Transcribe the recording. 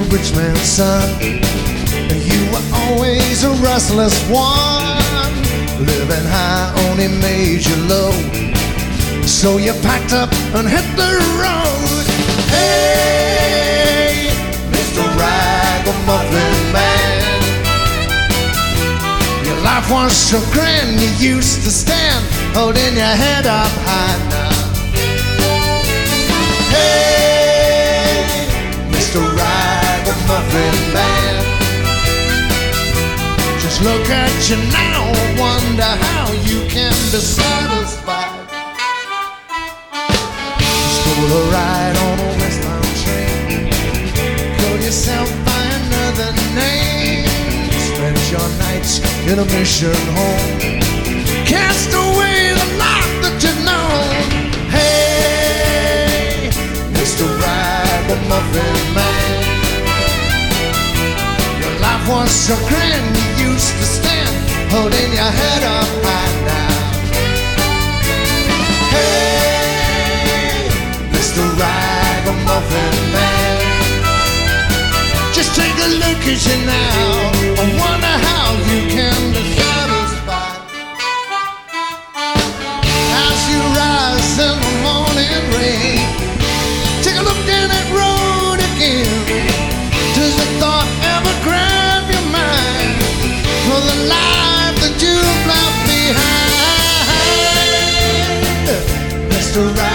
rich man's son. You were always a restless one, living high only made you low. So you packed up and hit the road. Hey, Mr. Ragamuffin Man, your life was so grand, you used to stand holding your head up high now. Hey, Mr. Ragamuffin Man, just look at you now, wonder how you can be satisfied. Stole a ride on a westbound train, call yourself by another name, spent your nights in a mission home, cast away the life that you've known. Hey, Mr. Ragamuffin Man, your life was so grand, you used to stand holding your head up high now. Hey, Mr. Ragamuffin Man, just take a look at you now, I wonder how you can be satisfied. As you rise in the morning rain, take a look down that road again. Does the thought ever grab your mind for the life that you've left behind? Mr.